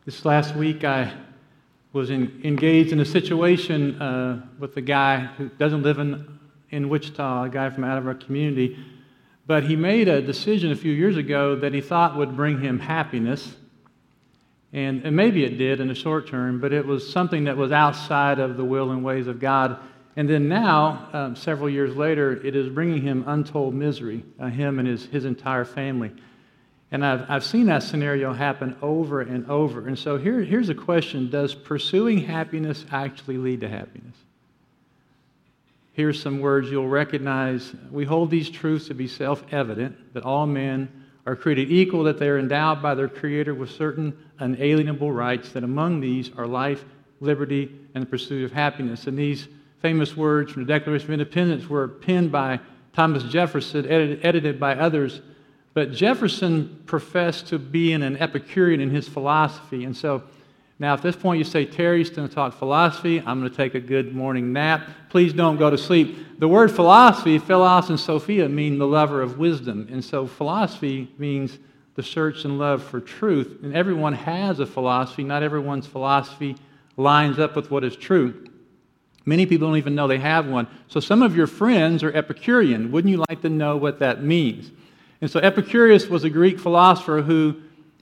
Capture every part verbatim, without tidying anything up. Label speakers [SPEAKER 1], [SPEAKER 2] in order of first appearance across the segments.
[SPEAKER 1] This last week, I was in, engaged in a situation uh, with a guy who doesn't live in, in Wichita, a guy from out of our community, but he made a decision a few years ago that he thought would bring him happiness, and, and maybe it did in the short term, but it was something that was outside of the will and ways of God. And then now, um, several years later, it is bringing him untold misery, uh, him and his, his entire family. And I've, I've seen that scenario happen over and over. And so here, here's a question. Does pursuing happiness actually lead to happiness? Here's some words you'll recognize. We hold these truths to be self-evident, that all men are created equal, that they are endowed by their Creator with certain unalienable rights, that among these are life, liberty, and the pursuit of happiness. And these famous words from the Declaration of Independence were penned by Thomas Jefferson, edited, edited by others. But Jefferson professed to be an Epicurean in his philosophy. And so now at this point you say, Terry's going to talk philosophy. I'm going to take a good morning nap. Please don't go to sleep. The word philosophy, philos and sophia, mean the lover of wisdom. And so philosophy means the search and love for truth. And everyone has a philosophy. Not everyone's philosophy lines up with what is true. Many people don't even know they have one. So some of your friends are Epicurean. Wouldn't you like to know what that means? And so Epicurus was a Greek philosopher who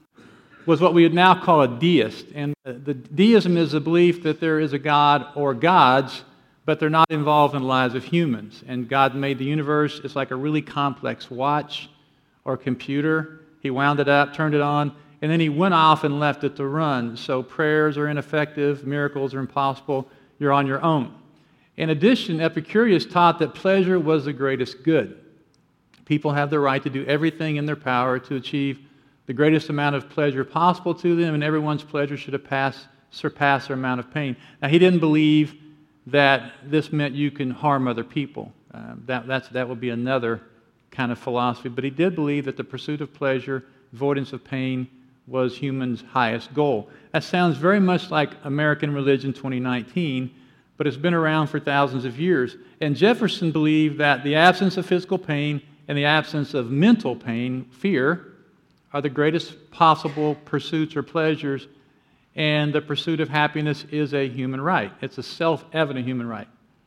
[SPEAKER 1] was what we would now call a deist. And the deism is the belief that there is a God or gods, but they're not involved in the lives of humans. And God made the universe. It's like a really complex watch or computer. He wound it up, turned it on, and then he went off and left it to run. So prayers are ineffective, miracles are impossible, you're on your own. In addition, Epicurus taught that pleasure was the greatest good. People have the right to do everything in their power to achieve the greatest amount of pleasure possible to them, and everyone's pleasure should pass, surpass their amount of pain. Now, he didn't believe that this meant you can harm other people. Uh, that, that's, that would be another kind of philosophy. But he did believe that the pursuit of pleasure, avoidance of pain, was human's highest goal. That sounds very much like American religion twenty nineteen, but it's been around for thousands of years. And Jefferson believed that the absence of physical pain and the absence of mental pain, fear, are the greatest possible pursuits or pleasures, and the pursuit of happiness is a human right. It's a self-evident human right.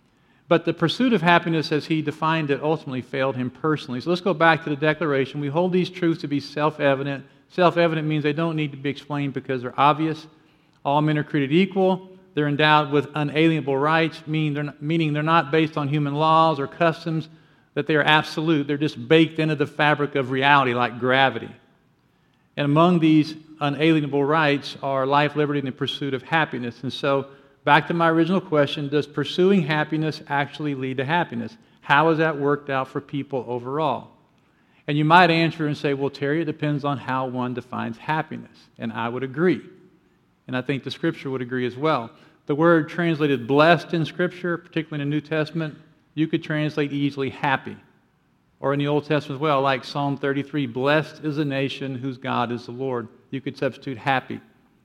[SPEAKER 1] But the pursuit of happiness, as he defined it, ultimately failed him personally. So let's go back to the Declaration. We hold these truths to be self-evident. Self-evident means they don't need to be explained because they're obvious. All men are created equal. They're endowed with unalienable rights, meaning they're not, meaning they're not based on human laws or customs, that they are absolute. They're just baked into the fabric of reality like gravity. And among these unalienable rights are life, liberty, and the pursuit of happiness. And so, back to my original question, does pursuing happiness actually lead to happiness? How has that worked out for people overall? And you might answer and say, well, Terry, it depends on how one defines happiness. And I would agree. And I think the Scripture would agree as well. The word translated blessed in Scripture, particularly in the New Testament, you could translate easily happy. Or in the Old Testament as well, like Psalm thirty-three, blessed is a nation whose God is the Lord. You could substitute happy.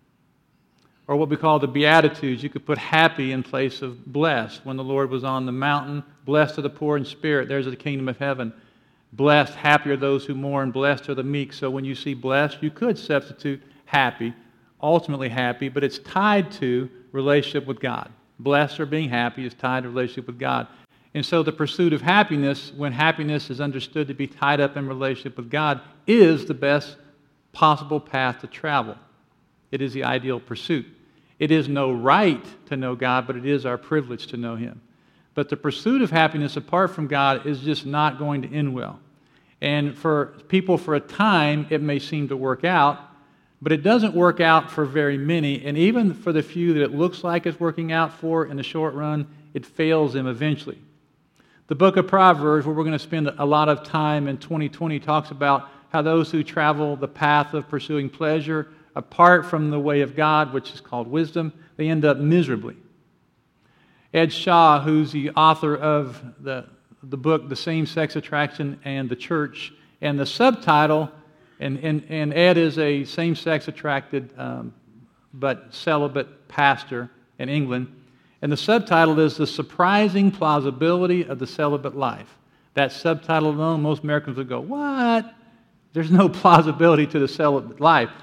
[SPEAKER 1] Or what we call the Beatitudes, you could put happy in place of blessed. When the Lord was on the mountain, blessed are the poor in spirit, there's the kingdom of heaven. Blessed, happy are those who mourn, blessed are the meek. So when you see blessed, you could substitute happy, ultimately happy, but it's tied to relationship with God. Blessed or being happy is tied to relationship with God. And so the pursuit of happiness, when happiness is understood to be tied up in relationship with God, is the best possible path to travel. It is the ideal pursuit. It is no right to know God, but it is our privilege to know Him. But the pursuit of happiness apart from God is just not going to end well. And for people, for a time, it may seem to work out, but it doesn't work out for very many. And even for the few that it looks like it's working out for in the short run, it fails them eventually. The book of Proverbs, where we're going to spend a lot of time in twenty twenty, talks about how those who travel the path of pursuing pleasure apart from the way of God, which is called wisdom, they end up miserably. Ed Shaw, who's the author of the, the book, The Same-Sex Attraction and the Church, and the subtitle, and, and, and Ed is a same-sex attracted um, but celibate pastor in England, and the subtitle is The Surprising Plausibility of the Celibate Life. That subtitle alone, most Americans would go, what? There's no plausibility to the celibate life.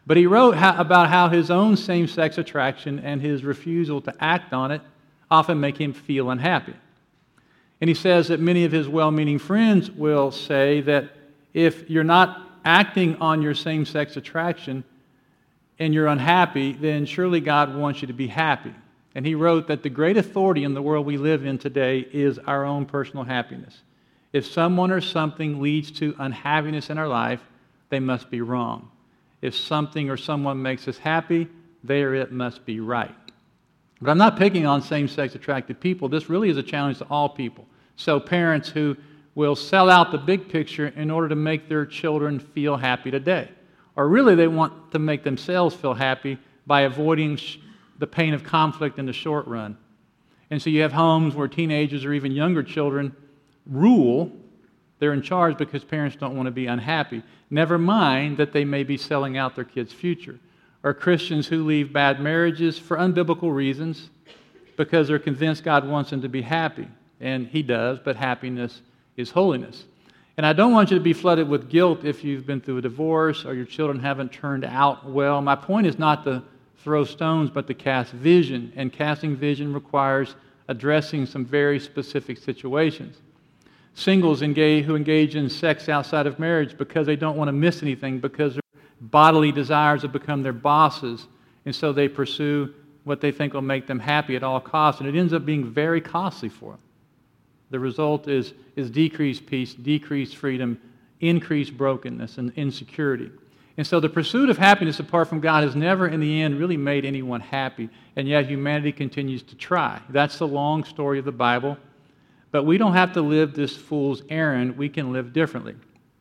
[SPEAKER 1] But he wrote how, about how his own same-sex attraction and his refusal to act on it often make him feel unhappy. And he says that many of his well-meaning friends will say that if you're not acting on your same-sex attraction and you're unhappy, then surely God wants you to be happy. And he wrote that the great authority in the world we live in today is our own personal happiness. If someone or something leads to unhappiness in our life, they must be wrong. If something or someone makes us happy, there it must be right. But I'm not picking on same-sex attracted people. This really is a challenge to all people. So parents who will sell out the big picture in order to make their children feel happy today. Or really they want to make themselves feel happy by avoiding sh- the pain of conflict in the short run. And so you have homes where teenagers or even younger children rule. They're in charge because parents don't want to be unhappy. Never mind that they may be selling out their kids' future. Or Christians who leave bad marriages for unbiblical reasons because they're convinced God wants them to be happy. And He does, but happiness is holiness. And I don't want you to be flooded with guilt if you've been through a divorce or your children haven't turned out well. My point is not to throw stones, but to cast vision. And casting vision requires addressing some very specific situations. Singles engage, who engage in sex outside of marriage because they don't want to miss anything, because their bodily desires have become their bosses, and so they pursue what they think will make them happy at all costs, and it ends up being very costly for them. The result is, is decreased peace, decreased freedom, increased brokenness, and insecurity. And so the pursuit of happiness apart from God has never, in the end, really made anyone happy, and yet humanity continues to try. That's the long story of the Bible. But we don't have to live this fool's errand. We can live differently.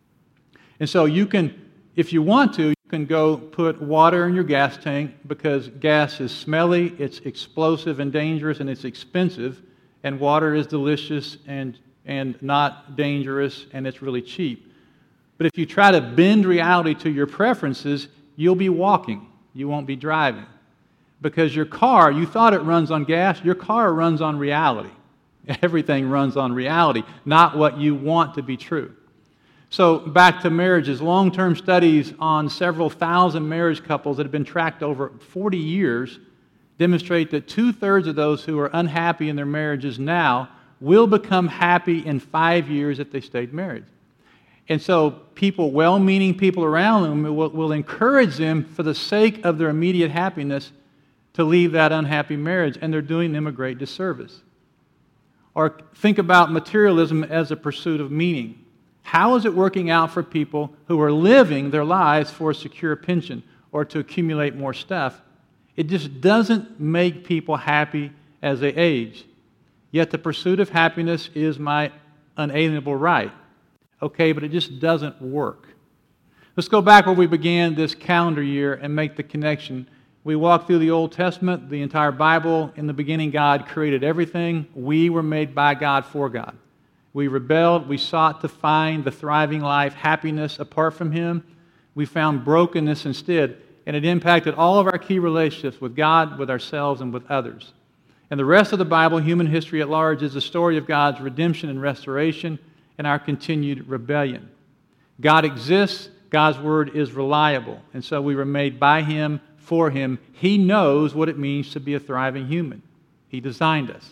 [SPEAKER 1] And so you can, if you want to, you can go put water in your gas tank because gas is smelly, it's explosive and dangerous, and it's expensive. And water is delicious and, and not dangerous, and it's really cheap. But if you try to bend reality to your preferences, you'll be walking. You won't be driving. Because your car, you thought it runs on gas, your car runs on reality. Everything runs on reality, not what you want to be true. So back to marriages. Long-term studies on several thousand marriage couples that have been tracked over forty years demonstrate that two-thirds of those who are unhappy in their marriages now will become happy in five years if they stayed married. And so people, well-meaning people around them will, will encourage them for the sake of their immediate happiness to leave that unhappy marriage, and they're doing them a great disservice. Or think about materialism as a pursuit of meaning. How is it working out for people who are living their lives for a secure pension or to accumulate more stuff? It just doesn't make people happy as they age. Yet the pursuit of happiness is my unalienable right. Okay, but it just doesn't work. Let's go back where we began this calendar year and make the connection. We walked through the Old Testament, the entire Bible. In the beginning, God created everything. We were made by God for God. We rebelled. We sought to find the thriving life, happiness apart from Him. We found brokenness instead, and it impacted all of our key relationships with God, with ourselves, and with others. And the rest of the Bible, human history at large, is the story of God's redemption and restoration and our continued rebellion. God exists. God's Word is reliable, and so we were made by Him, for Him. He knows what it means to be a thriving human. He designed us.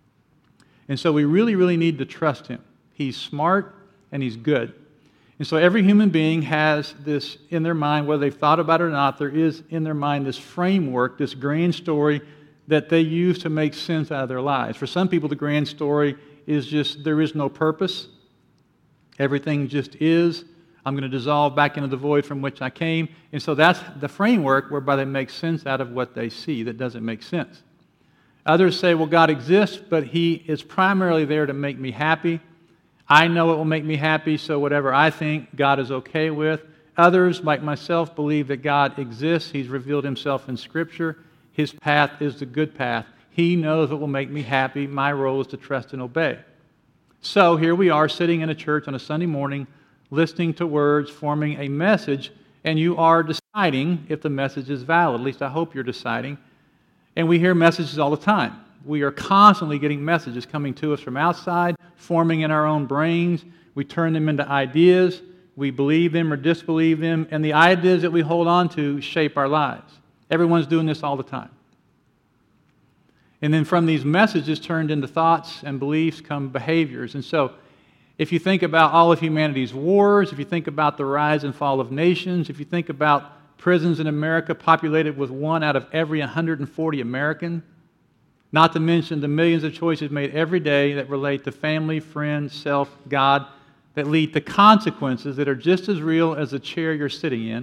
[SPEAKER 1] And so we really, really need to trust Him. He's smart and He's good. And so every human being has this in their mind, whether they've thought about it or not, there is in their mind this framework, this grand story that they use to make sense out of their lives. For some people, the grand story is just there is no purpose. Everything just is. I'm going to dissolve back into the void from which I came. And so that's the framework whereby they make sense out of what they see that doesn't make sense. Others say, well, God exists, but He is primarily there to make me happy. I know it will make me happy, so whatever I think, God is okay with. Others, like myself, believe that God exists. He's revealed Himself in Scripture. His path is the good path. He knows what will make me happy. My role is to trust and obey. So here we are sitting in a church on a Sunday morning, listening to words, forming a message, and you are deciding if the message is valid. At least I hope you're deciding. And we hear messages all the time. We are constantly getting messages coming to us from outside, forming in our own brains. We turn them into ideas. we believe them or disbelieve them, and the ideas that we hold on to shape our lives. Everyone's doing this all the time. And then from these messages turned into thoughts and beliefs come behaviors. And so if you think about all of humanity's wars, if you think about the rise and fall of nations, if you think about prisons in America populated with one out of every one hundred forty American, not to mention the millions of choices made every day that relate to family, friends, self, God, that lead to consequences that are just as real as the chair you're sitting in,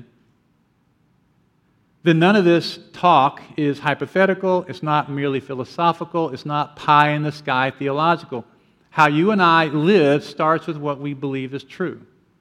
[SPEAKER 1] then none of this talk is hypothetical, it's not merely philosophical, it's not pie-in-the-sky theological. How you and I live starts with what we believe is true,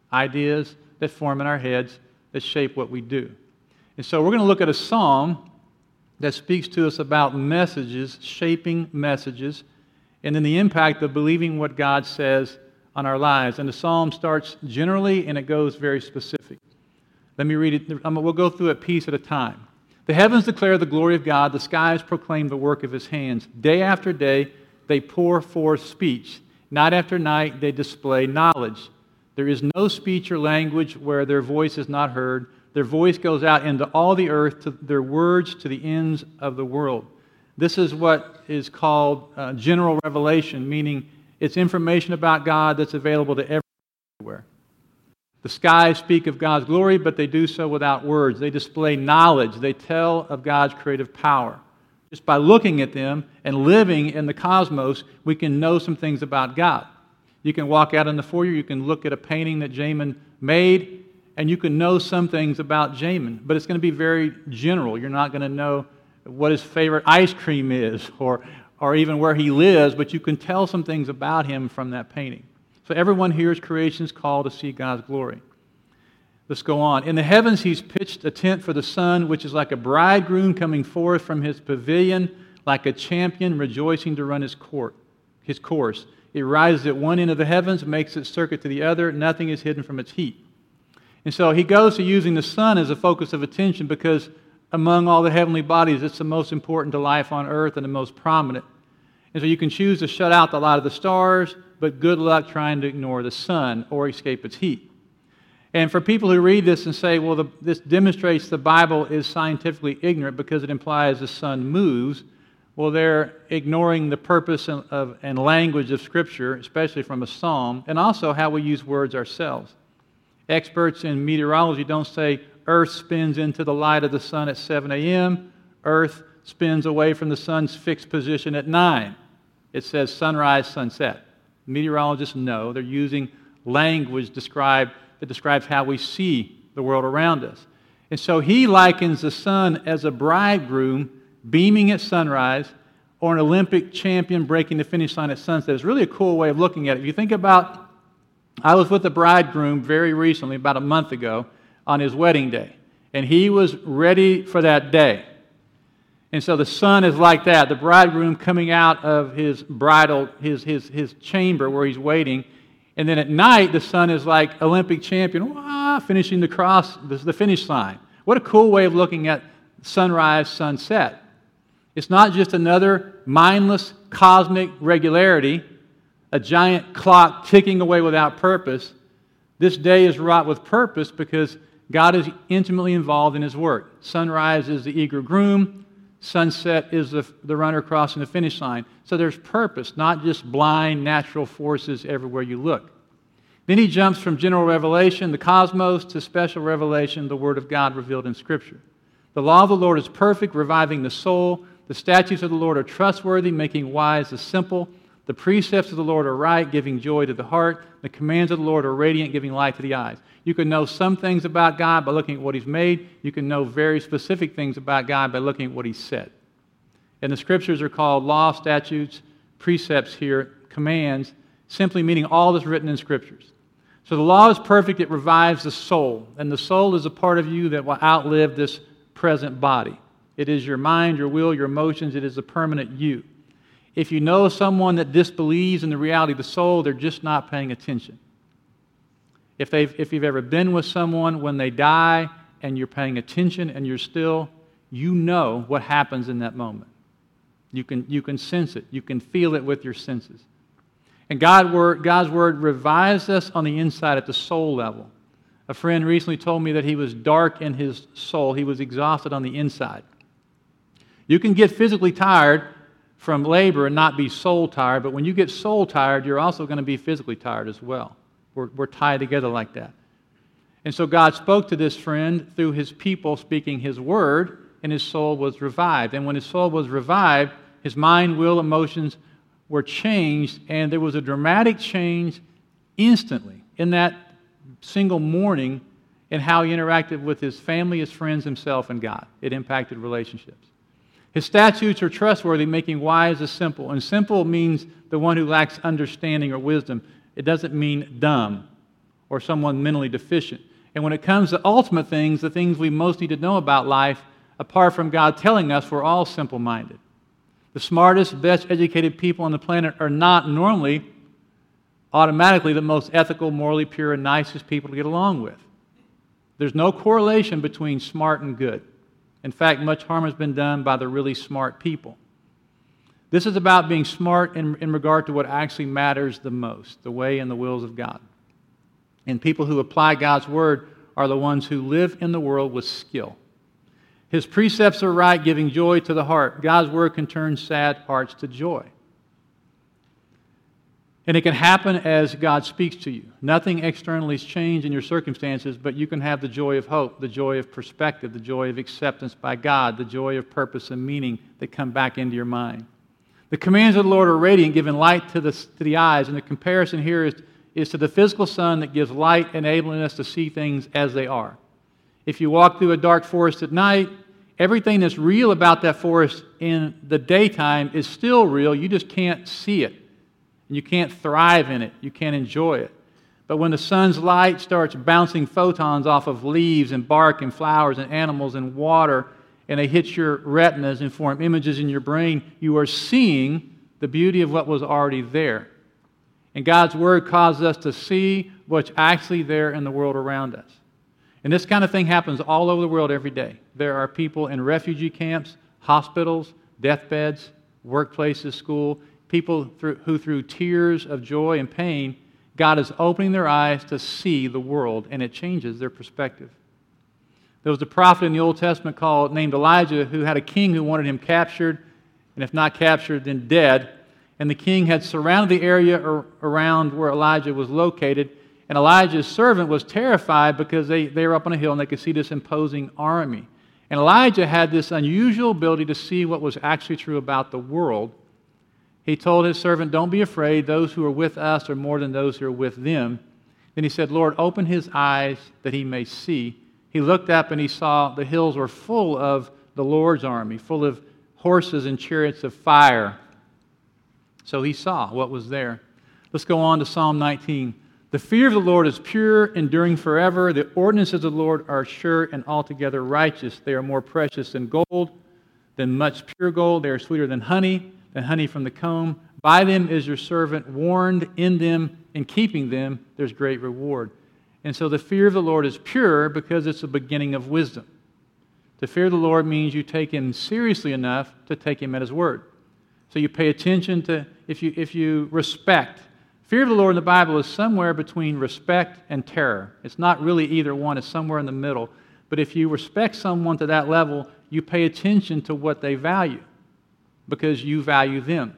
[SPEAKER 1] ideas that form in our heads that shape what we do. And so we're going to look at a psalm that speaks to us about messages, shaping messages, and then the impact of believing what God says on our lives. And the psalm starts generally and it goes very specific. Let me read it. We'll go through it piece at a time. The heavens declare the glory of God. The skies proclaim the work of His hands. Day after day, they pour forth speech. Night after night, they display knowledge. There is no speech or language where their voice is not heard. Their voice goes out into all the earth, to their words to the ends of the world. This is what is called uh, general revelation, meaning it's information about God that's available to everywhere. The skies speak of God's glory, but they do so without words. They display knowledge. They tell of God's creative power. Just by looking at them and living in the cosmos, we can know some things about God. You can walk out in the foyer, you can look at a painting that Jamin made, and you can know some things about Jamin, but it's going to be very general. You're not going to know what his favorite ice cream is or, or even where he lives, but you can tell some things about him from that painting. So everyone here is creation's call to see God's glory. Let's go on. In the heavens He's pitched a tent for the sun, which is like a bridegroom coming forth from his pavilion, like a champion rejoicing to run his court, his course. It rises at one end of the heavens, makes its circuit to the other. Nothing is hidden from its heat. And so he goes to using the sun as a focus of attention because among all the heavenly bodies, it's the most important to life on earth and the most prominent. And so you can choose to shut out the light of the stars, but good luck trying to ignore the sun or escape its heat. And for people who read this and say, well, the, this demonstrates the Bible is scientifically ignorant because it implies the sun moves, well, they're ignoring the purpose of, of, and language of Scripture, especially from a psalm, and also how we use words ourselves. Experts in meteorology don't say Earth spins into the light of the sun at seven a.m., Earth spins away from the sun's fixed position at nine. It says sunrise, sunset. Meteorologists know they're using language describe, that describes how we see the world around us. And so he likens the sun as a bridegroom beaming at sunrise or an Olympic champion breaking the finish line at sunset. It's really a cool way of looking at it. If you think about, I was with the bridegroom very recently, about a month ago, on his wedding day. And he was ready for that day. And so the sun is like that, the bridegroom coming out of his bridal, his, his, his chamber where he's waiting. And then at night, the sun is like Olympic champion, wah, finishing the cross, the finish line. What a cool way of looking at sunrise, sunset. It's not just another mindless cosmic regularity, a giant clock ticking away without purpose. This day is wrought with purpose because God is intimately involved in His work. Sunrise is the eager groom. Sunset is the, the runner crossing the finish line. So there's purpose, not just blind natural forces everywhere you look. Then he jumps from general revelation, the cosmos, to special revelation, the Word of God revealed in Scripture. The law of the Lord is perfect, reviving the soul. The statutes of the Lord are trustworthy, making wise the simple. The precepts of the Lord are right, giving joy to the heart. The commands of the Lord are radiant, giving light to the eyes. You can know some things about God by looking at what He's made. You can know very specific things about God by looking at what He's said. And the Scriptures are called law, statutes, precepts here, commands, simply meaning all that's written in Scriptures. So the law is perfect. It revives the soul. And the soul is a part of you that will outlive this present body. It is your mind, your will, your emotions. It is a permanent you. If you know someone that disbelieves in the reality of the soul, they're just not paying attention. If, they've, if you've ever been with someone when they die and you're paying attention and you're still, you know what happens in that moment. You can, you can sense it. You can feel it with your senses. And God word, God's Word revives us on the inside at the soul level. A friend recently told me that he was dark in his soul. He was exhausted on the inside. You can get physically tired from labor and not be soul tired, but when you get soul tired, you're also going to be physically tired as well. We're, we're tied together like that. And so God spoke to this friend through his people speaking his word, and his soul was revived. And when his soul was revived, his mind, will, emotions were changed, and there was a dramatic change instantly in that single morning in how he interacted with his family, his friends, himself, and God. It impacted relationships. His statutes are trustworthy, making wise the simple. And simple means the one who lacks understanding or wisdom. It doesn't mean dumb or someone mentally deficient. And when it comes to ultimate things, the things we most need to know about life, apart from God telling us we're all simple-minded. The smartest, best educated people on the planet are not normally automatically the most ethical, morally pure, and nicest people to get along with. There's no correlation between smart and good. In fact, much harm has been done by the really smart people. This is about being smart in, in regard to what actually matters the most, the way and the wills of God. And people who apply God's word are the ones who live in the world with skill. His precepts are right, giving joy to the heart. God's word can turn sad hearts to joy. And it can happen as God speaks to you. Nothing externally has changed in your circumstances, but you can have the joy of hope, the joy of perspective, the joy of acceptance by God, the joy of purpose and meaning that come back into your mind. The commands of the Lord are radiant, giving light to the, to the eyes. And the comparison here is, is to the physical sun that gives light, enabling us to see things as they are. If you walk through a dark forest at night, everything that's real about that forest in the daytime is still real. You just can't see it. You can't thrive in it. You can't enjoy it. But when the sun's light starts bouncing photons off of leaves and bark and flowers and animals and water, and they hit your retinas and form images in your brain, you are seeing the beauty of what was already there. And God's Word causes us to see what's actually there in the world around us. And this kind of thing happens all over the world every day. There are people in refugee camps, hospitals, deathbeds, workplaces, school, people through, who through tears of joy and pain, God is opening their eyes to see the world, and it changes their perspective. There was a prophet in the Old Testament called named Elijah who had a king who wanted him captured, and if not captured, then dead. And the king had surrounded the area ar- around where Elijah was located, and Elijah's servant was terrified because they, they were up on a hill and they could see this imposing army. And Elijah had this unusual ability to see what was actually true about the world. He told his servant, "Don't be afraid. Those who are with us are more than those who are with them." Then he said, "Lord, open his eyes that he may see." He looked up and he saw the hills were full of the Lord's army, full of horses and chariots of fire. So he saw what was there. Let's go on to Psalm nineteen. "The fear of the Lord is pure, enduring forever. The ordinances of the Lord are sure and altogether righteous. They are more precious than gold, than much pure gold. They are sweeter than honey, than honey from the comb. By them is your servant warned. In them, in keeping them, there's great reward." And so the fear of the Lord is pure because it's the beginning of wisdom. To fear the Lord means you take Him seriously enough to take Him at His word. So you pay attention to, if you, if you respect. Fear of the Lord in the Bible is somewhere between respect and terror. It's not really either one. It's somewhere in the middle. But if you respect someone to that level, you pay attention to what they value because you value them.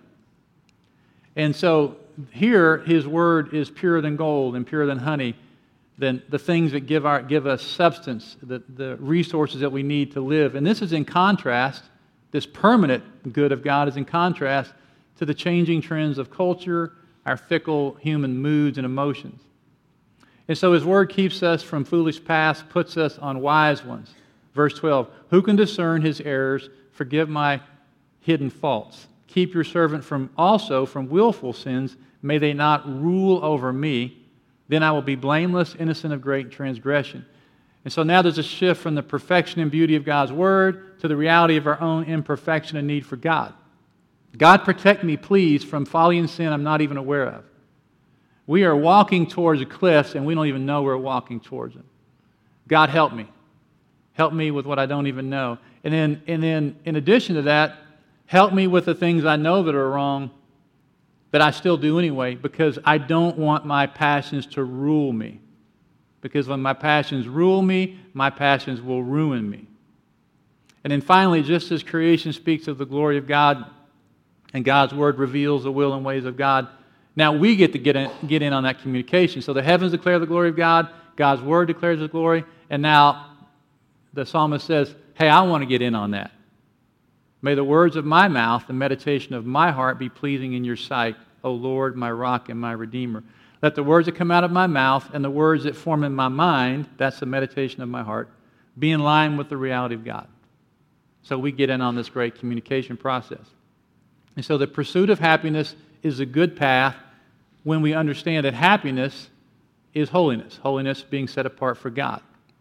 [SPEAKER 1] And so here, His word is purer than gold and purer than honey, than the things that give, our, give us substance, the, the resources that we need to live. And this is in contrast, this permanent good of God is in contrast to the changing trends of culture, our fickle human moods and emotions. And so His word keeps us from foolish paths, puts us on wise ones. Verse twelve, "Who can discern his errors? Forgive my hidden faults. Keep your servant from also from willful sins. May they not rule over me. Then I will be blameless, innocent of great transgression." And so now there's a shift from the perfection and beauty of God's word to the reality of our own imperfection and need for God. God, protect me, please, from folly and sin I'm not even aware of. We are walking towards cliffs and we don't even know we're walking towards them. God, help me. Help me with what I don't even know. And then, and then in addition to that, help me with the things I know that are wrong that I still do anyway because I don't want my passions to rule me. Because when my passions rule me, my passions will ruin me. And then finally, just as creation speaks of the glory of God and God's Word reveals the will and ways of God, now we get to get in, get in on that communication. So the heavens declare the glory of God, God's Word declares His glory, and now the psalmist says, hey, I want to get in on that. May the words of my mouth, the meditation of my heart be pleasing in your sight, O Lord, my rock and my redeemer. Let the words that come out of my mouth and the words that form in my mind, that's the meditation of my heart, be in line with the reality of God. So we get in on this great communication process. And so the pursuit of happiness is a good path when we understand that happiness is holiness, holiness being set apart for God.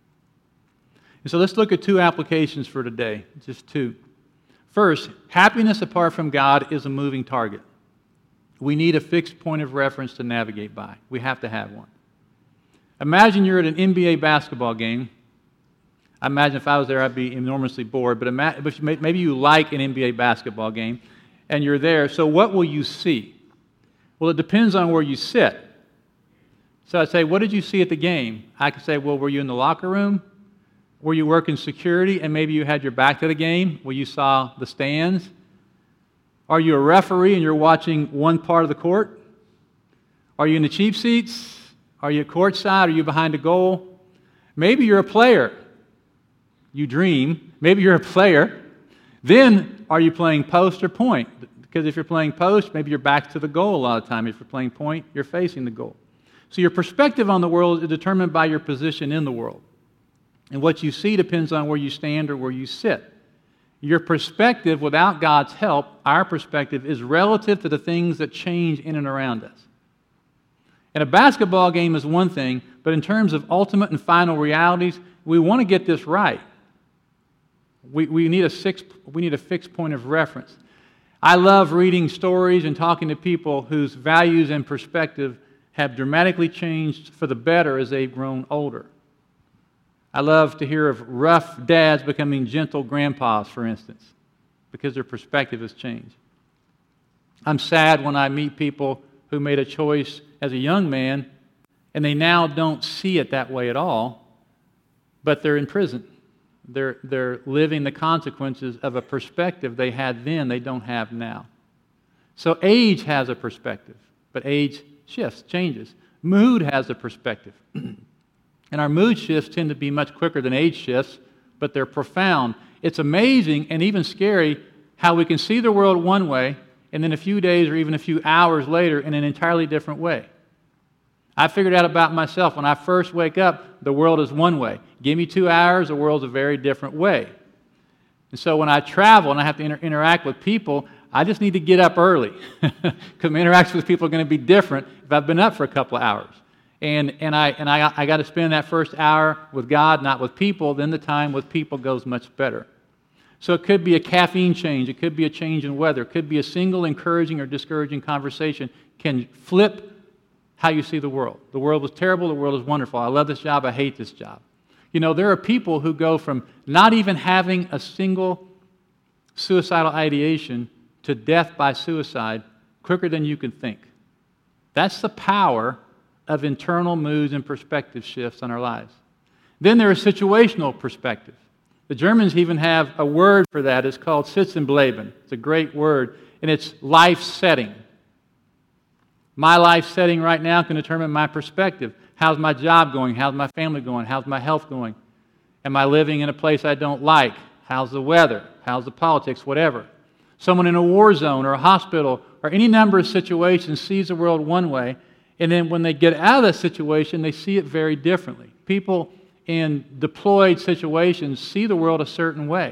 [SPEAKER 1] And so let's look at two applications for today, just two. First, happiness apart from God is a moving target. We need a fixed point of reference to navigate by. We have to have one. Imagine you're at an N B A basketball game. I imagine if I was there, I'd be enormously bored, but maybe you like an N B A basketball game, and you're there. So what will you see? Well, it depends on where you sit. So I say, what did you see at the game? I could say, well, were you in the locker room? Were you working security and maybe you had your back to the game where you saw the stands? Are you a referee and you're watching one part of the court? Are you in the cheap seats? Are you courtside? Are you behind a goal? Maybe you're a player. You dream. Maybe you're a player. Then are you playing post or point? Because if you're playing post, maybe your back's to the goal a lot of time. If you're playing point, you're facing the goal. So your perspective on the world is determined by your position in the world. And what you see depends on where you stand or where you sit. Your perspective, without God's help, our perspective, is relative to the things that change in and around us. And a basketball game is one thing, but in terms of ultimate and final realities, we want to get this right. We, we, need a six, we need a fixed point of reference. I love reading stories and talking to people whose values and perspective have dramatically changed for the better as they've grown older. I love to hear of rough dads becoming gentle grandpas, for instance, because their perspective has changed. I'm sad when I meet people who made a choice as a young man and they now don't see it that way at all, but they're in prison. They're, they're living the consequences of a perspective they had then they don't have now. So age has a perspective, but age shifts, changes. Mood has a perspective. And our mood shifts tend to be much quicker than age shifts, but they're profound. It's amazing and even scary how we can see the world one way and then a few days or even a few hours later in an entirely different way. I figured out about myself, when I first wake up, the world is one way. Give me two hours, the world's a very different way. And so when I travel and I have to inter- interact with people, I just need to get up early because my interactions with people are going to be different if I've been up for a couple of hours. And, and I and I, I got to spend that first hour with God, not with people. Then the time with people goes much better. So it could be a caffeine change. It could be a change in weather. It could be a single encouraging or discouraging conversation can flip how you see the world. The world was terrible. The world is wonderful. I love this job. I hate this job. You know, there are people who go from not even having a single suicidal ideation to death by suicide quicker than you can think. That's the power of internal moods and perspective shifts on our lives. Then there is situational perspective. The Germans even have a word for that. It's called Sitzenbleiben. It's a great word, and it's life setting. My life setting right now can determine my perspective. How's my job going? How's my family going? How's my health going? Am I living in a place I don't like? How's the weather? How's the politics? Whatever. Someone in a war zone or a hospital or any number of situations sees the world one way, and then when they get out of that situation, they see it very differently. People in deployed situations see the world a certain way.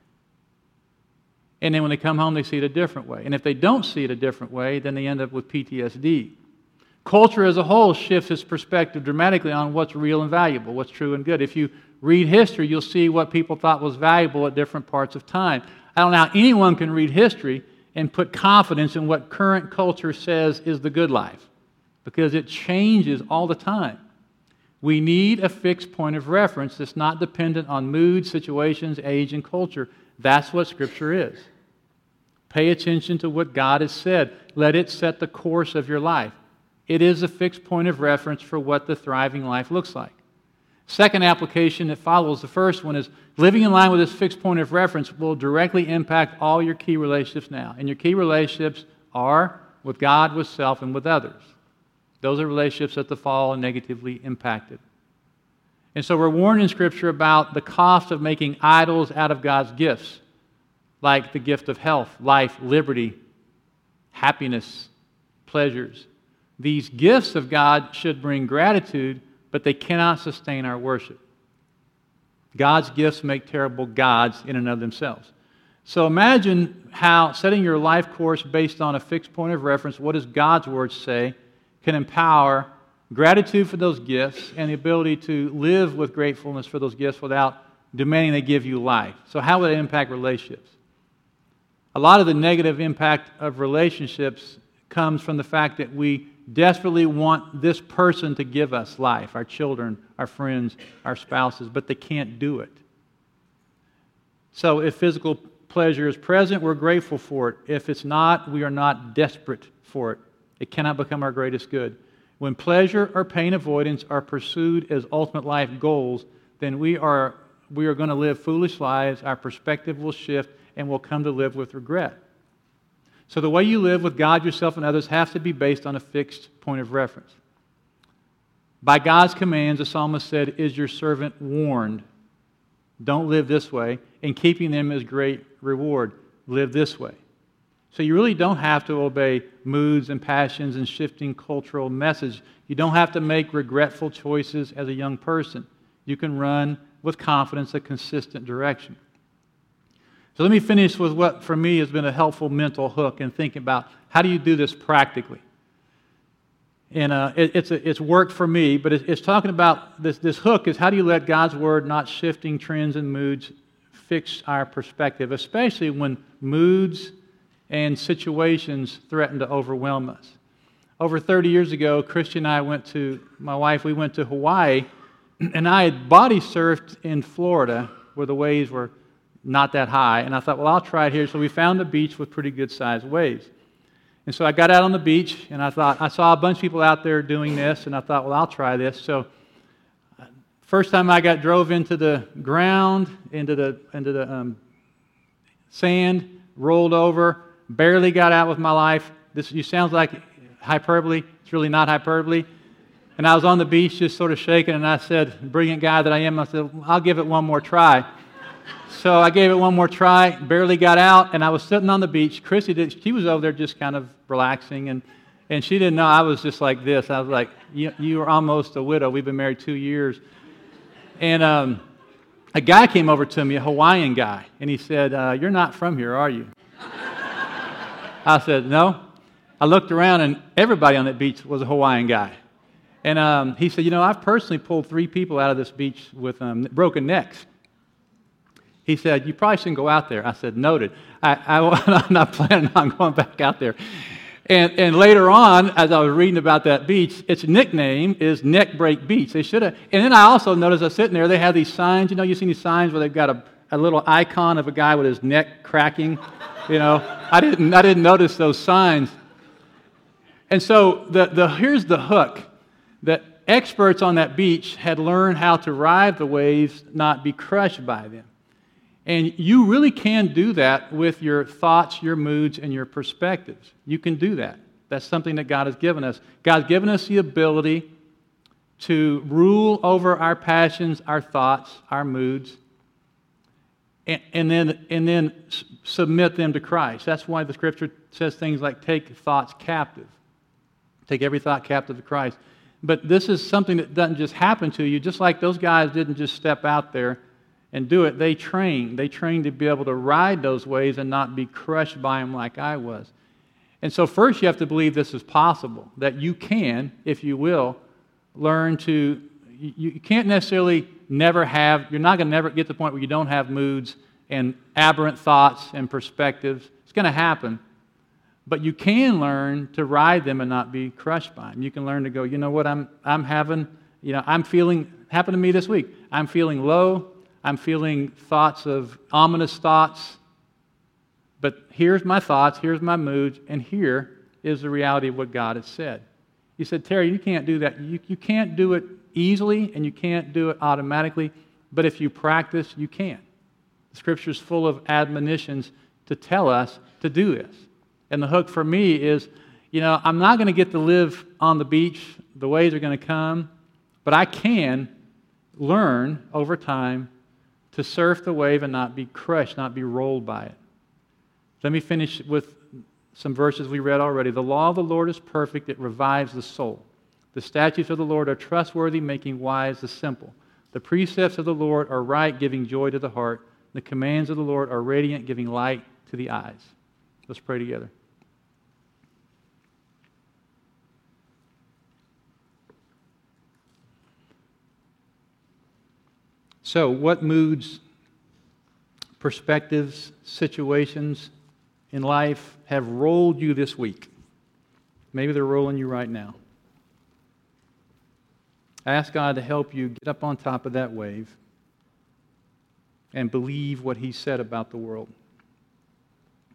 [SPEAKER 1] And then when they come home, they see it a different way. And if they don't see it a different way, then they end up with P T S D. Culture as a whole shifts its perspective dramatically on what's real and valuable, what's true and good. If you read history, you'll see what people thought was valuable at different parts of time. I don't know how anyone can read history and put confidence in what current culture says is the good life, because it changes all the time. We need a fixed point of reference that's not dependent on mood, situations, age, and culture. That's what Scripture is. Pay attention to what God has said. Let it set the course of your life. It is a fixed point of reference for what the thriving life looks like. Second application that follows the first one is living in line with this fixed point of reference will directly impact all your key relationships now. And your key relationships are with God, with self, and with others. Those are relationships that the fall negatively impacted. And so we're warned in Scripture about the cost of making idols out of God's gifts, like the gift of health, life, liberty, happiness, pleasures. These gifts of God should bring gratitude, but they cannot sustain our worship. God's gifts make terrible gods in and of themselves. So imagine how setting your life course based on a fixed point of reference, what does God's Word say, can empower gratitude for those gifts and the ability to live with gratefulness for those gifts without demanding they give you life. So how would it impact relationships? A lot of the negative impact of relationships comes from the fact that we desperately want this person to give us life, our children, our friends, our spouses, but they can't do it. So if physical pleasure is present, we're grateful for it. If it's not, we are not desperate for it. It cannot become our greatest good. When pleasure or pain avoidance are pursued as ultimate life goals, then we are, we are going to live foolish lives, our perspective will shift, and we'll come to live with regret. So the way you live with God, yourself, and others has to be based on a fixed point of reference. By God's commands, the psalmist said, "Is your servant warned? Don't live this way, and keeping them is great reward. Live this way." So you really don't have to obey moods and passions and shifting cultural message. You don't have to make regretful choices as a young person. You can run with confidence a consistent direction. So let me finish with what, for me, has been a helpful mental hook in thinking about how do you do this practically. And uh, it, it's, a, it's worked for me, but it, it's talking about this, this hook is how do you let God's Word, not shifting trends and moods, fix our perspective, especially when moods and situations threaten to overwhelm us. Over thirty years ago, Christian and I went to, my wife, we went to Hawaii, and I had body surfed in Florida where the waves were not that high, and I thought, well, I'll try it here. So we found a beach with pretty good sized waves. And so I got out on the beach, and I thought, I saw a bunch of people out there doing this, and I thought, well, I'll try this. So first time I got drove into the ground, into the, into the um, sand, rolled over, barely got out with my life. This you sounds like hyperbole. It's really not hyperbole. And I was on the beach just sort of shaking, and I said, brilliant guy that I am, I said, I'll give it one more try. So I gave it one more try, barely got out, and I was sitting on the beach. Chrissy, did, she was over there just kind of relaxing, and, and she didn't know I was just like this. I was like, you, you are almost a widow. We've been married two years. And um, a guy came over to me, a Hawaiian guy, and he said, uh, you're not from here, are you? I said, no. I looked around, and everybody on that beach was a Hawaiian guy. And um, he said, you know, I've personally pulled three people out of this beach with um, broken necks. He said, you probably shouldn't go out there. I said, noted. I, I, I'm not planning on going back out there. And, and later on, as I was reading about that beach, its nickname is Neck Break Beach. They should have. And then I also noticed, I was sitting there, they have these signs. You know, you've seen these signs where they've got a, a little icon of a guy with his neck cracking. You know, I didn't, I didn't notice those signs. And so the, the here's the hook, that experts on that beach had learned how to ride the waves, not be crushed by them. And you really can do that with your thoughts, your moods, and your perspectives. You can do that. That's something that God has given us. God's given us the ability to rule over our passions, our thoughts, our moods, and, and then, and then submit them to Christ. That's why the Scripture says things like, take thoughts captive. Take every thought captive to Christ. But this is something that doesn't just happen to you, just like those guys didn't just step out there and do it. They train. They train to be able to ride those waves and not be crushed by them like I was. And so first you have to believe this is possible, that you can, if you will, learn to, you, you can't necessarily never have, you're not going to never get to the point where you don't have moods and aberrant thoughts and perspectives. It's going to happen. But you can learn to ride them and not be crushed by them. You can learn to go, you know what, I'm, I'm having, you know, I'm feeling, happened to me this week, I'm feeling low. I'm feeling thoughts of ominous thoughts, but here's my thoughts, here's my moods, and here is the reality of what God has said. You said, Terry, you can't do that. You, you can't do it easily and you can't do it automatically, but if you practice, you can. The Scripture is full of admonitions to tell us to do this. And the hook for me is, you know, I'm not going to get to live on the beach. The waves are going to come. But I can learn over time to surf the wave and not be crushed, not be rolled by it. Let me finish with some verses we read already. The law of the Lord is perfect. It revives the soul. The statutes of the Lord are trustworthy, making wise the simple. The precepts of the Lord are right, giving joy to the heart. The commands of the Lord are radiant, giving light to the eyes. Let's pray together. So, what moods, perspectives, situations in life have rolled you this week? Maybe they're rolling you right now. Ask God to help you get up on top of that wave and believe what He said about the world.